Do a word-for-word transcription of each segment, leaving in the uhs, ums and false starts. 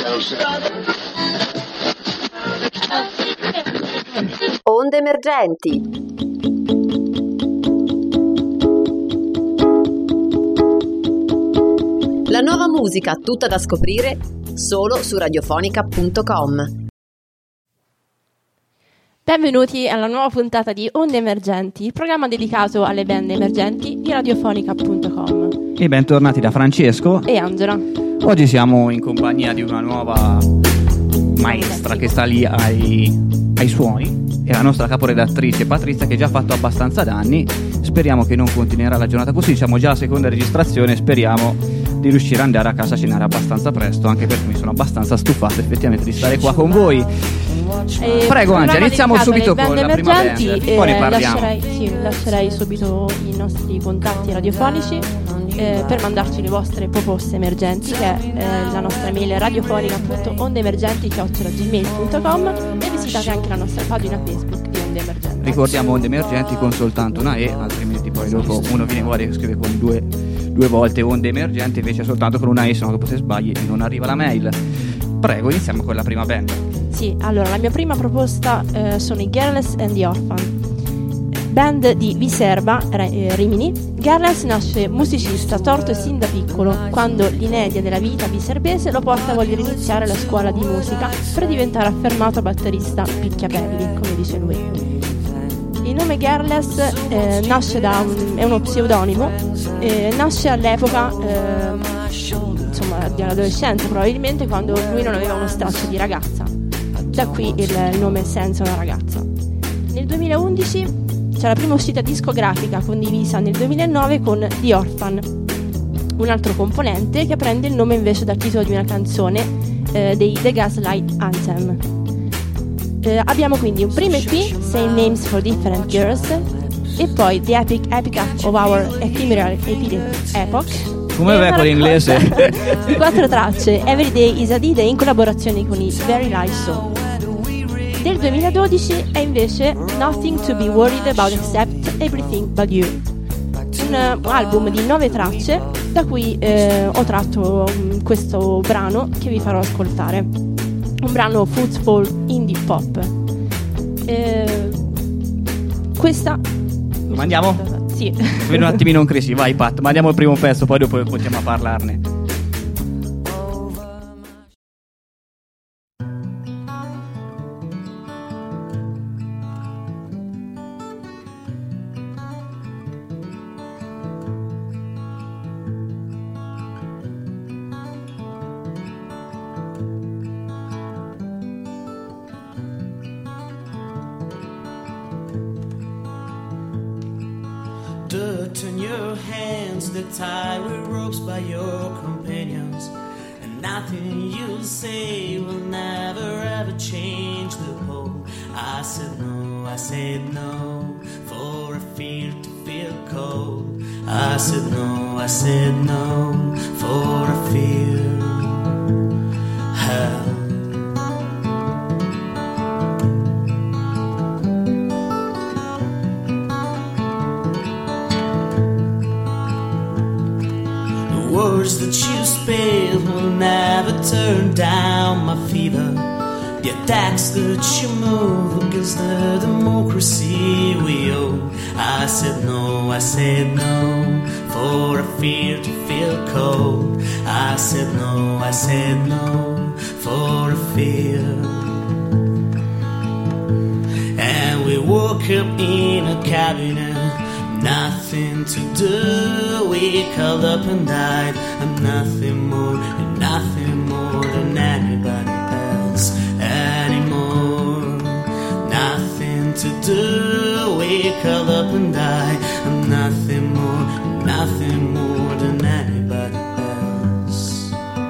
Onde emergenti. La nuova musica tutta da scoprire solo su radiofonica punto com. Benvenuti alla nuova puntata di Onde Emergenti, il programma dedicato alle band emergenti di radiofonica punto com. E bentornati da Francesco e Angela. Oggi siamo in compagnia di una nuova maestra che sta lì ai, ai suoni, e la nostra caporedattrice Patrizia, che già ha fatto abbastanza danni. Speriamo che non continuerà la giornata così, siamo già alla seconda registrazione, speriamo di riuscire ad andare a casa a cenare abbastanza presto, anche perché mi sono abbastanza stufato effettivamente di stare qua con voi. E Prego Angela, iniziamo subito con la prima band, eh, poi ne parliamo. Lascerei, sì, lascerei subito i nostri contatti radiofonici eh, per mandarci le vostre proposte emergenti, che è eh, la nostra mail radiofonica punto ondeemergenti chiocciola gmail punto com, e visitate anche la nostra pagina Facebook di Onde Emergenti. Ricordiamo Onde Emergenti con soltanto una E, altrimenti poi dopo uno viene fuori e scrive con due, due volte Onde Emergenti, invece soltanto con una E, se no dopo se sbagli e non arriva la mail. Prego, iniziamo con la prima band. Sì, allora la mia prima proposta eh, sono i Girls and the Orphan, band di Viserba, eh, Rimini. Girls nasce musicista torto e sin da piccolo, quando l'inedia della vita viserbese lo porta a voler iniziare la scuola di musica per diventare affermato batterista picchiapelli, come dice lui. Il nome Girls eh, nasce da un, è uno pseudonimo, eh, nasce all'epoca eh, insomma dell'adolescenza, probabilmente, quando lui non aveva uno straccio di ragazza. Da qui il, il nome senza una ragazza. Nel duemilaundici c'è la prima uscita discografica condivisa nel duemilanove con The Orphan, un altro componente che prende il nome invece dal titolo di una canzone eh, dei The Gaslight Anthem. Eh, abbiamo quindi un primo E P, Same Names for Different Girls, e poi The Epic Epic of Our Ephemeral Epoch. Come vai con l'inglese? Di quattro tracce, Everyday is a D-Day, in collaborazione con i Very Live Show. Del duemiladodici è invece Nothing to be Worried About Except Everything But You, un uh, album di nove tracce da cui eh, ho tratto um, questo brano che vi farò ascoltare, un brano football indie pop. Eh, questa lo mandiamo? Sì. Vedo un attimino in crisi, vai Pat, mandiamo il primo pezzo, poi dopo continuiamo a parlarne. Dirt on your hands that tie with ropes by your companions, and nothing you'll say will never ever change the whole. I said no, I said no, for a fear to feel cold. I said no, I said no, for a fear hell. Words that you spilled will never turn down my fever. The attacks that you move against the democracy we owe. I said no, I said no, for a fear to feel cold. I said no, I said no, for a fear. And we woke up in a cabinet, nothing to do, we curled up and died. I'm nothing more, and nothing more than anybody else anymore. Nothing to do, we curled up and died. I'm nothing more, nothing more than anybody else.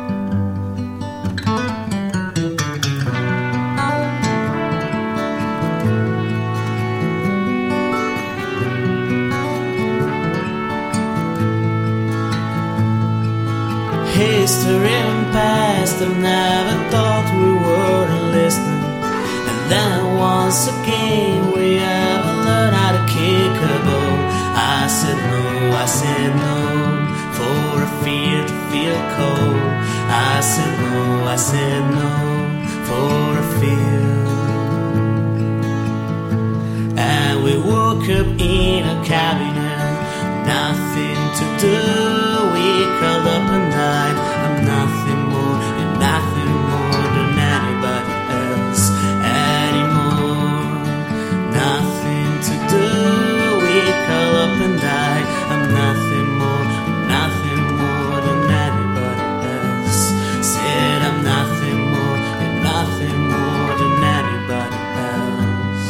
History and past, I never thought we were listening. And then once again we ever learned how to kick a ball. I said no, I said no, for a fear to feel cold. I I said no, I said no for a fear. And we woke up in a cabinet, nothing to do. We curled up and died. I'm nothing more and nothing more than anybody else anymore. Nothing to do. We curled up and died. I'm nothing more, nothing more than anybody else. Said I'm nothing more and nothing more than anybody else.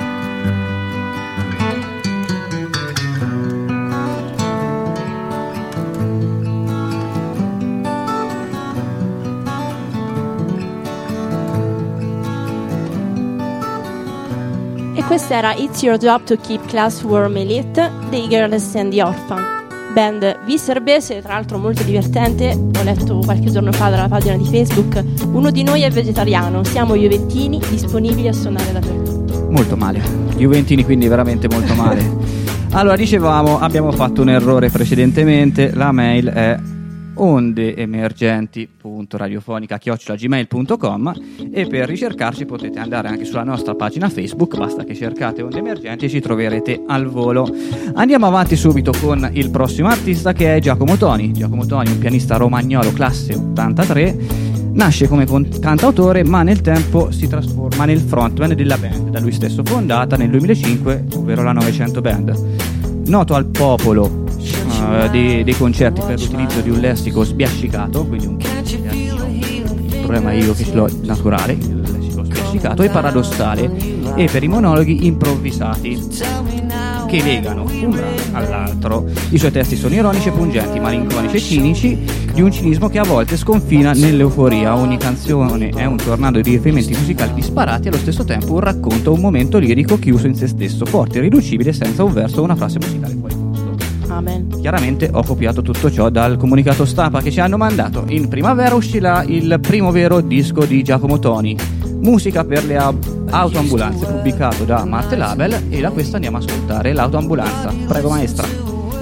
E questa era It's Your Job to Keep Class Warm Elite dei Girls and the Orphan, band viserbese, tra l'altro molto divertente. Ho letto qualche giorno fa dalla pagina di Facebook: uno di noi è vegetariano, siamo juventini, disponibili a suonare dappertutto. Molto male, juventini, quindi veramente molto male. Allora, dicevamo, abbiamo fatto un errore precedentemente, la mail è ondeemergenti punto radiofonica chiocciola gmail punto com e per ricercarci potete andare anche sulla nostra pagina Facebook, basta che cercate Onde Emergenti e ci troverete al volo. Andiamo avanti subito con il prossimo artista, che è Giacomo Toni. Giacomo Toni, un pianista romagnolo classe ottantatré, nasce come cantautore ma nel tempo si trasforma nel frontman della band da lui stesso fondata nel duemilacinque, ovvero la novecento Band. Noto al popolo Uh, dei, dei concerti per l'utilizzo di un lessico sbiascicato, quindi un il problema è io che ce l'ho naturale, il lessico sbiascicato e paradossale, e per i monologhi improvvisati che legano un brano all'altro. I suoi testi sono ironici e pungenti, malinconici e cinici, di un cinismo che a volte sconfina nell'euforia. Ogni canzone è un tornado di riferimenti musicali disparati e allo stesso tempo un racconto, un momento lirico chiuso in se stesso, forte e riducibile, senza un verso o una frase musicale fuori. Amen. Chiaramente ho copiato tutto ciò dal comunicato stampa che ci hanno mandato. In primavera uscirà il primo vero disco di Giacomo Toni, Musica per le ab- autoambulanze, pubblicato da Marte Label, e da questo andiamo a ascoltare l'autoambulanza. Prego maestra.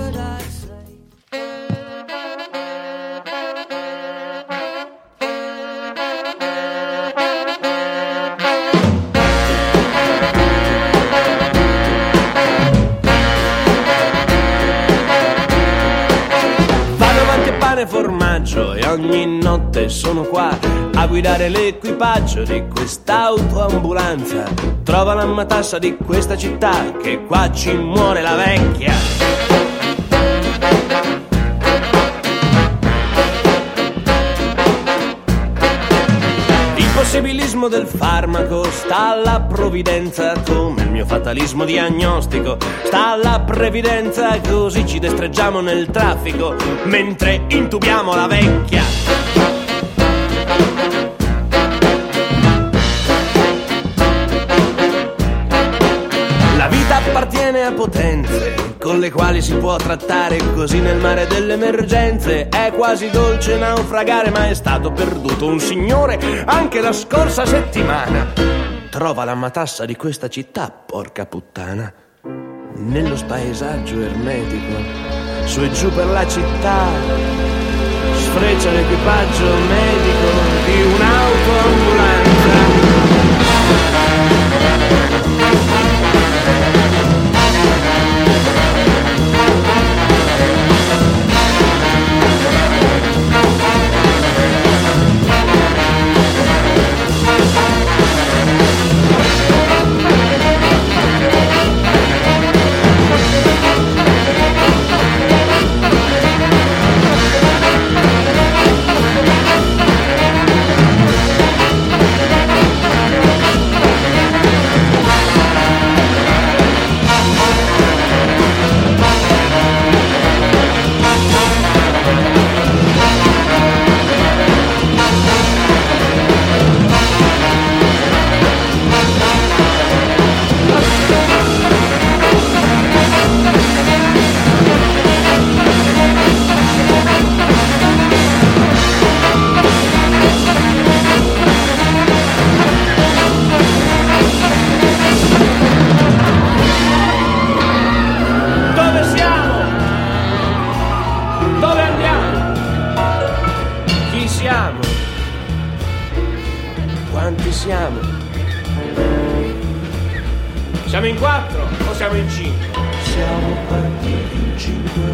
Formaggio e ogni notte sono qua a guidare l'equipaggio di quest'autoambulanza. Trova la matassa di questa città, che qua ci muore la vecchia. Il possibilismo del farmaco sta alla provvidenza, come il mio fatalismo diagnostico sta alla previdenza, così ci destreggiamo nel traffico mentre intubiamo la vecchia. La vita appartiene a potenze con le quali si può trattare, così nel mare delle emergenze è quasi dolce naufragare, ma è stato perduto un signore anche la scorsa settimana. Trova la matassa di questa città, porca puttana, nello spaesaggio ermetico, su e giù per la città, sfreccia l'equipaggio medico di un'autoambulanza. Quanti siamo? Siamo in quattro o siamo in cinque? Siamo partiti in cinque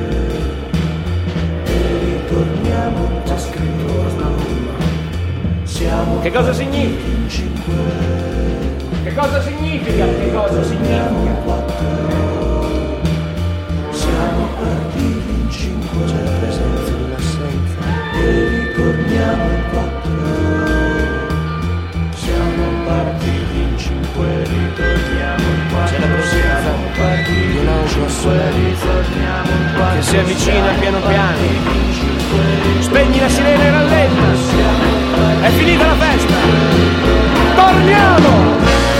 e ritorniamo, c'è scritto siamo. Che cosa significa? In cinque. Che cosa significa? Che cosa significa? quattro. Siamo partiti in cinque, c'è la presenza e l'assenza e ritorniamo in quattro. Siamo partiti in cinque, ritorniamo in quattro. C'è la presenza di un angelo assolato che si avvicina piano piano. Spegni la sirena e rallenta. È finita la festa. Torniamo!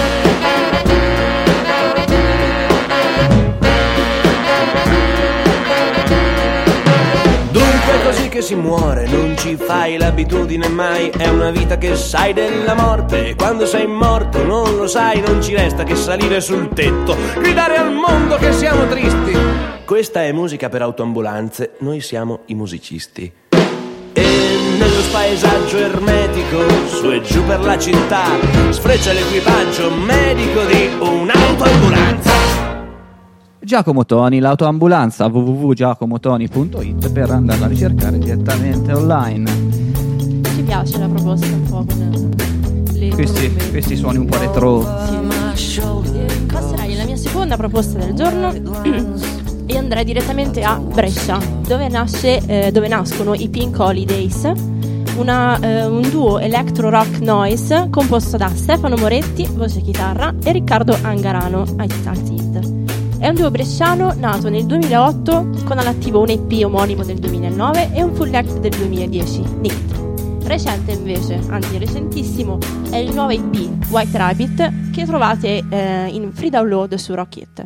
Dunque così che si muore, non ci fai l'abitudine mai. È una vita che sai della morte e quando sei morto non lo sai. Non ci resta che salire sul tetto, gridare al mondo che siamo tristi. Questa è musica per autoambulanze, noi siamo i musicisti. E nello spaesaggio ermetico, su e giù per la città, sfreccia l'equipaggio medico di un'autoambulanza. Giacomo Toni, l'autoambulanza, w w w punto giacomo toni punto i t per andarla a ricercare direttamente online. Ci piace la proposta un po' con le questi, questi suoni un po' retro. Sì. Passerei alla mia seconda proposta del giorno e andrei direttamente a Brescia, dove, nasce, eh, dove nascono i Pink Holidays, una, eh, un duo electro rock noise composto da Stefano Moretti, voce e chitarra, e Riccardo Angarano ai Starseed. È un duo bresciano nato nel duemilaotto con all'attivo un E P omonimo del duemilanove e un full length del duemiladieci, Nicked. Recente invece, anzi recentissimo, è il nuovo E P White Rabbit che trovate eh, in free download su Rockit.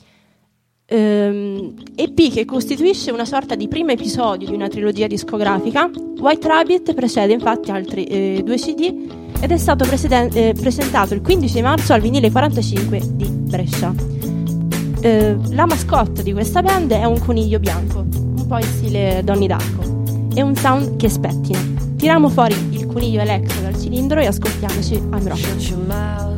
Um, E P che costituisce una sorta di primo episodio di una trilogia discografica. White Rabbit precede infatti altri eh, due C D ed è stato preseden- eh, presentato il quindici marzo al vinile quarantacinque di Brescia. Uh, la mascotte di questa band è un coniglio bianco, un po' in stile Donnie Darko, e un sound che spettina. Tiriamo fuori il coniglio electro dal cilindro e ascoltiamoci I'm Rockin'.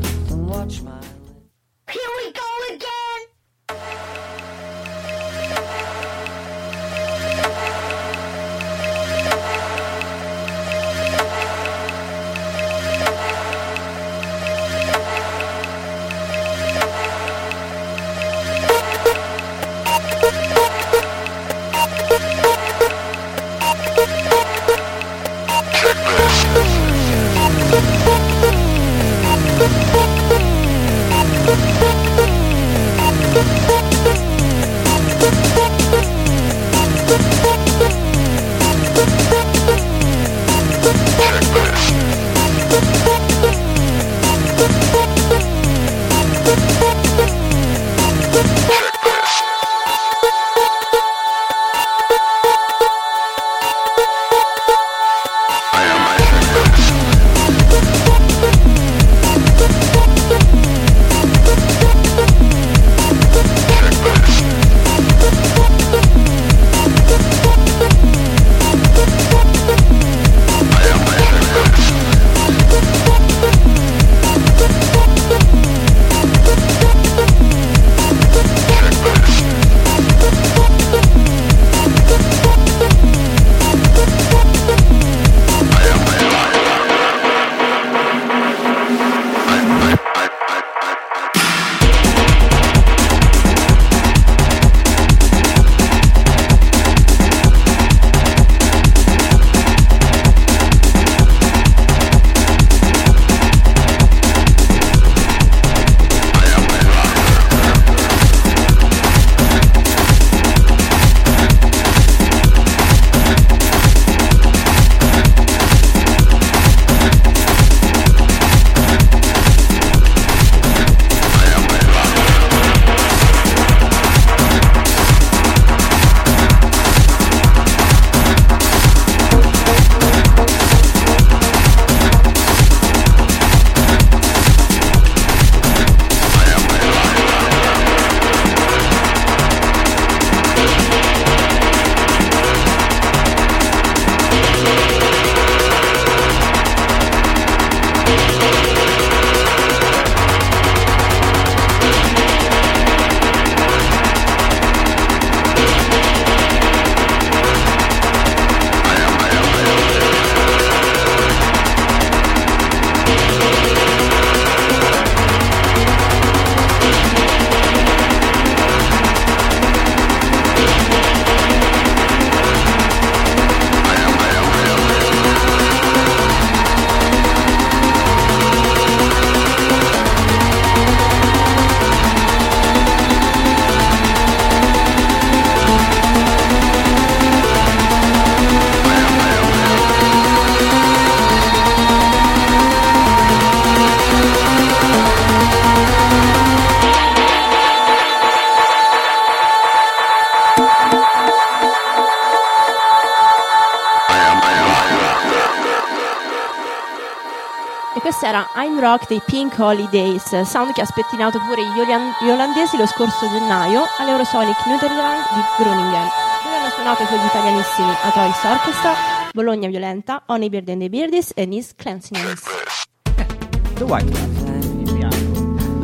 E questa era I'm Rock dei Pink Holidays, sound che ha spettinato pure gli, olian- gli olandesi lo scorso gennaio all'Eurosonic Nederland di Groningen, dove hanno suonato con gli italianissimi Atoys Orchestra, Bologna Violenta, Honeybird and the Birdies e Nis Clanciness. The White House, il bianco.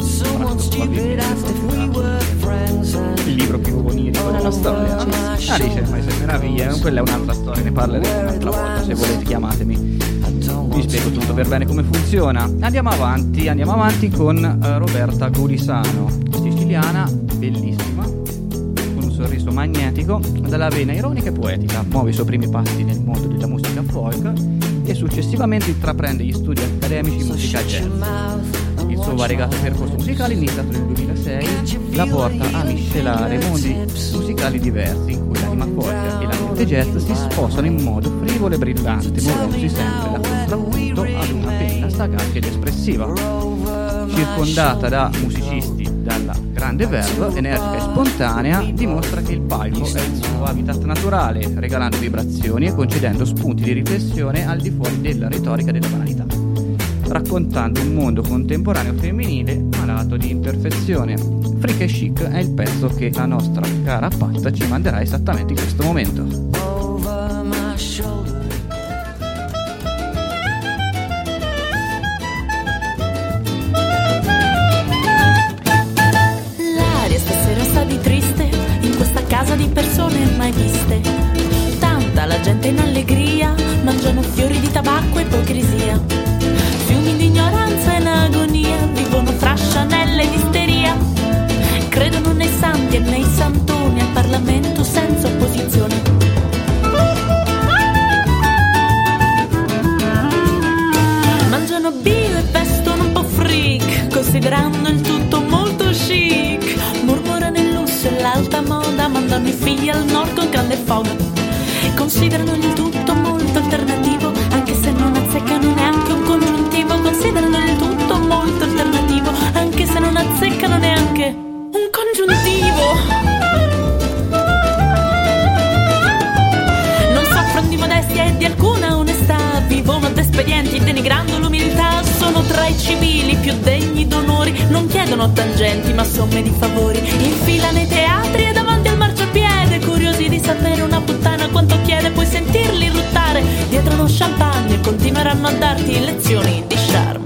Il libro più onirico della storia. Ah, dice, ma se meraviglia, quella è un'altra storia, ne parleremo un'altra volta, se volete chiamatemi. Vi spiego tutto per bene come funziona. Andiamo avanti, andiamo avanti con uh, Roberta Golisano, siciliana, bellissima, con un sorriso magnetico, dalla vena ironica e poetica. Muove i suoi primi passi nel mondo della musica folk e successivamente intraprende gli studi accademici in musica jazz. Il suo variegato percorso musicale, iniziato nel duemilasei, la porta a miscelare mondi musicali diversi, in cui l'anima folk e la mente jazz si sposano in modo frivolo e brillante, muovendosi sempre da contrappunto ad una penna sagace ed espressiva. Circondata da musicisti dalla grande verve, energica e spontanea, dimostra che il palco è il suo habitat naturale, regalando vibrazioni e concedendo spunti di riflessione al di fuori della retorica della banalità, raccontando un mondo contemporaneo femminile malato di imperfezione. Freak e Chic è il pezzo che la nostra cara Pat ci manderà esattamente in questo momento. L'aria stasera sta di triste, in questa casa di persone mai viste. Tanta la gente in allegria, mangiano fiori di tabacco e ipocrisia. Fiumi di ignoranza e in agonia, vivono fra Chanel ed isteria. Credono nei santi e nei santoni, al Parlamento senza opposizione. Mangiano bio e vestono un po' freak, considerando il tutto molto chic. Mormorano il lusso e l'alta moda, mandano i figli al nord con grande foga. Considerano il tutto molto alternativo, anche se non azzeccano neanche un congiuntivo. Considerano il tutto molto alternativo, anche se non azzeccano neanche un congiuntivo. Non soffrono di modestia e di alcuna onestà, vivono ad espedienti denigrando l'umiltà. Sono tra i civili più degni d'onori, non chiedono tangenti ma somme di favori. Infilano i teatri e davanti al marciapiede, curiosi di sapere una puttana quanto chiede. Puoi sentirli ruttare dietro uno champagne e continueranno a darti lezioni di charme.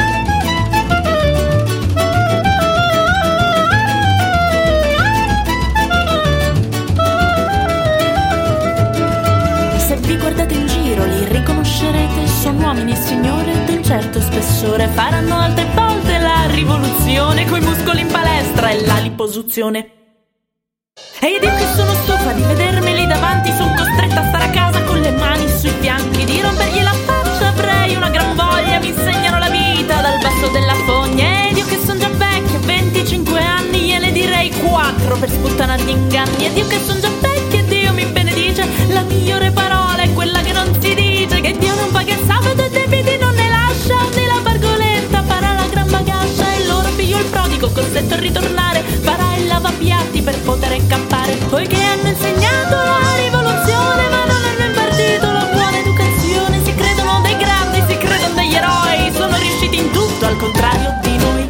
Se vi guardate in giro li riconoscerete, sono uomini e signore di un certo spessore. Faranno altre volte la rivoluzione, coi muscoli in palestra e la liposuzione. E io dico che sono stufa di vedermi lì davanti, sono costretta a stare a casa con le mani sui fianchi. Di rompergli la faccia avrei una gran voglia, mi insegnano la vita dal basso della fogna. Ed io che sono già vecchia, venticinque anni, gliene direi quattro per sputtanargli inganni. Ed io che sono già vecchia e Dio mi benedice, la migliore parola è quella che non si dice. Che Dio non paga il sabato e debiti non ne lascia, né la pargoletta farà la gran bagascia. E loro figlio il prodigo costretto a ritornare, farà il lavapiatti per poter incappare. Poiché hanno insegnato la rivoluzione ma non hanno impartito la buona educazione. Si credono dei grandi, si credono degli eroi, sono riusciti in tutto al contrario di noi.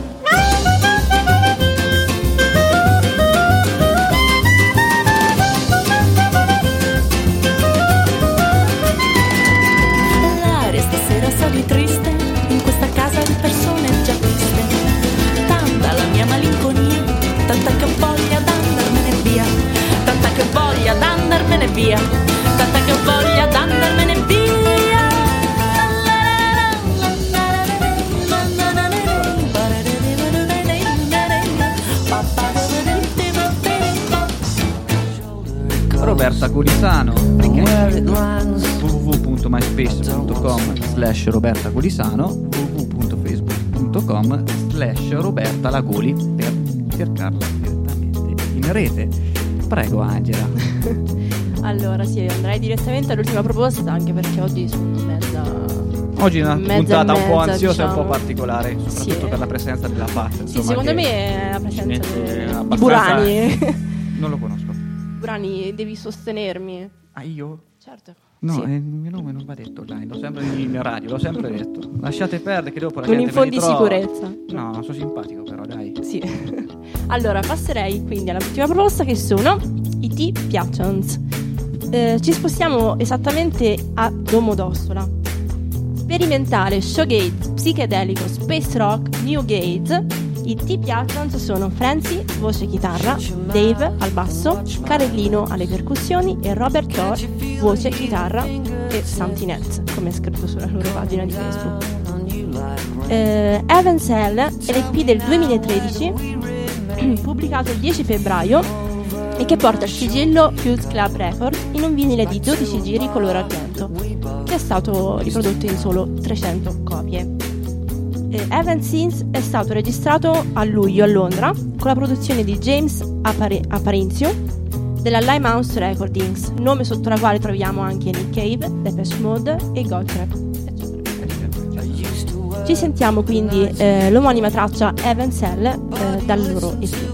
L'aria stasera sta di triste, in questa casa di persone già viste. Tanta la mia malinconia, tanta che voglia d'andarmene via, tanta che voglia d'andarmene via, tanta che voglia d'andarmene via. Roberta Golisano, w w w punto myspace punto com slash Roberta Golisano, w w w punto facebook punto com slash Roberta Lagoli per cercarla direttamente in rete. Prego Angela. Allora sì, andrei direttamente all'ultima proposta, anche perché oggi sono mezza. Oggi è una mezza puntata mezza, un po' ansiosa diciamo. e un po' particolare, soprattutto sì, per la presenza della Pat. Sì, secondo che me è la presenza di, di, abbastanza... di Burani. Non lo conosco. Burani, devi sostenermi. Ah, io? Certo. No, Sì. eh, il mio nome non va detto online, l'ho sempre in radio, l'ho sempre detto. Lasciate perdere che dopo la Non gente me li infondi trova. sicurezza. No, sono simpatico però, dai. Sì. Allora, passerei quindi all'ultima proposta, che sono i T Piactions. Eh, ci spostiamo esattamente a Domodossola. Sperimentale, showgaze, psichedelico, space rock, new gaze. I T Piactions sono Francie, voce chitarra, Dave al basso, Carellino alle percussioni e Robert Thor, voce chitarra e Something Else, come è scritto sulla loro pagina di Facebook. Eh, Heaven's Hell è l'E P del duemilatredici, pubblicato il dieci febbraio, e che porta il sigillo Fuse Club Records in un vinile di dodici giri color argento, che è stato riprodotto in solo trecento copie. Eh, Heaven Sins è stato registrato a luglio a Londra con la produzione di James Apare- Aparincio della Limehouse Recordings, nome sotto la quale troviamo anche Nick Cave, Depeche Mode e Goldtrap, eccetera. Ci sentiamo quindi eh, l'omonima traccia Heaven's Hell eh, dal loro E P.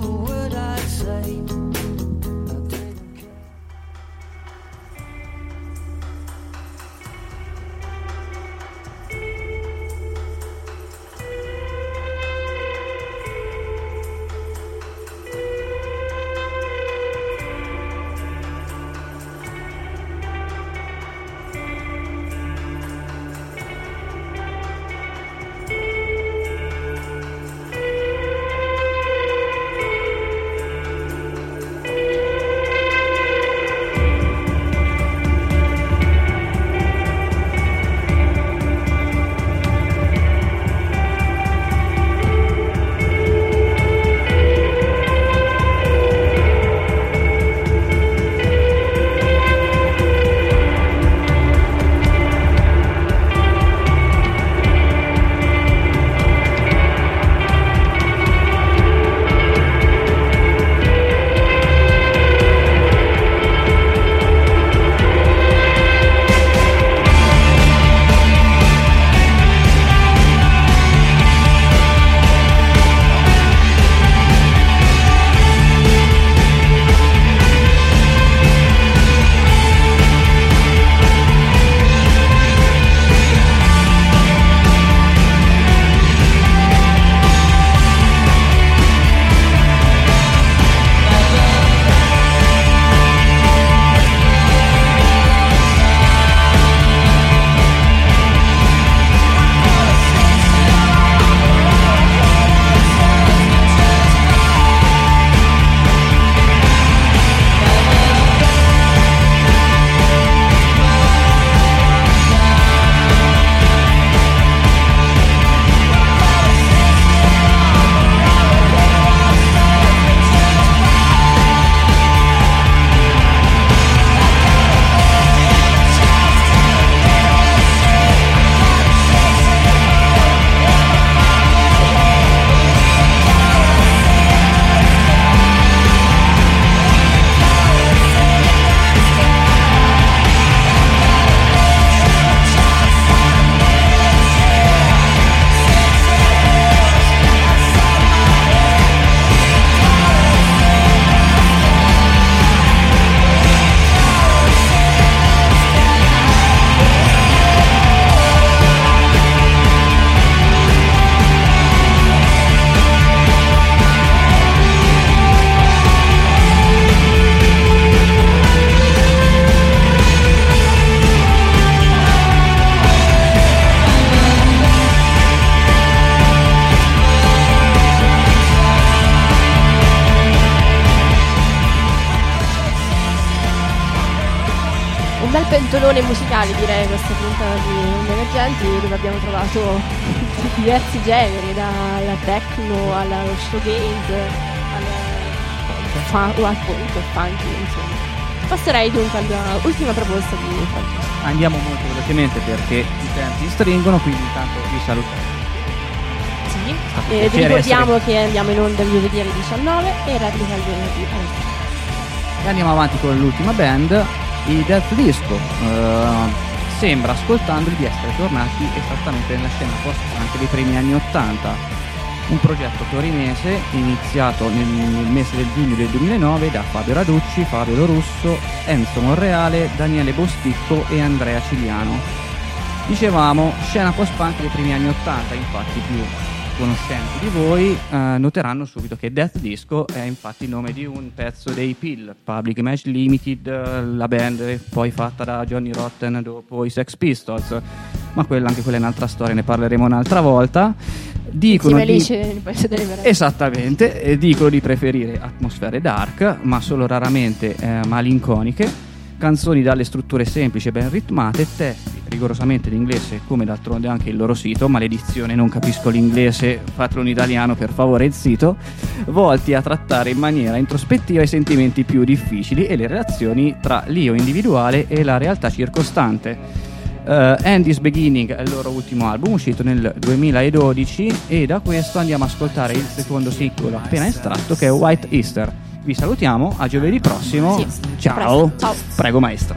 bel pentolone musicale, direi, questa puntata di Emergenti, dove abbiamo trovato diversi generi, dalla techno allo showgaze al fa- o al folk, funky, insomma. Passerei dunque all'ultima proposta di Francesco. Andiamo molto velocemente perché i tempi stringono, quindi intanto vi salutiamo. Sì, e vi ricordiamo essere... che andiamo in onda il giovedì alle diciannove e replica il venerdì alle sette. E andiamo avanti con l'ultima band, i Death Disco. Uh, sembra, ascoltandoli, di essere tornati esattamente nella scena post anche dei primi anni ottanta. un progetto torinese iniziato nel, nel mese del giugno del duemilanove da Fabio Raducci, Fabio Lorusso, Enzo Monreale, Daniele Bosticco e Andrea Ciliano. Dicevamo scena post-punk dei primi anni ottanta, infatti più conoscenti di voi eh, noteranno subito che Death Disco è infatti il nome di un pezzo dei Peel, Public Image Limited, la band poi fatta da Johnny Rotten dopo i Sex Pistols, ma quella, anche quella è un'altra storia, ne parleremo un'altra volta. Dicono di... esattamente, e dicono di preferire atmosfere dark, ma solo raramente eh, malinconiche, canzoni dalle strutture semplici e ben ritmate, testi rigorosamente in inglese, come d'altronde anche il loro sito, maledizione non capisco l'inglese, fatelo in italiano per favore il sito, volti a trattare in maniera introspettiva i sentimenti più difficili e le relazioni tra l'io individuale e la realtà circostante. Uh, Andy's Beginning è il loro ultimo album, uscito nel duemiladodici, e da questo andiamo a ascoltare il secondo singolo appena estratto, che è White Easter. Vi salutiamo, a giovedì prossimo. Sì, ciao. Ciao. Prego maestro.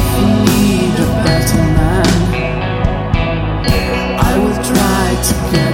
To get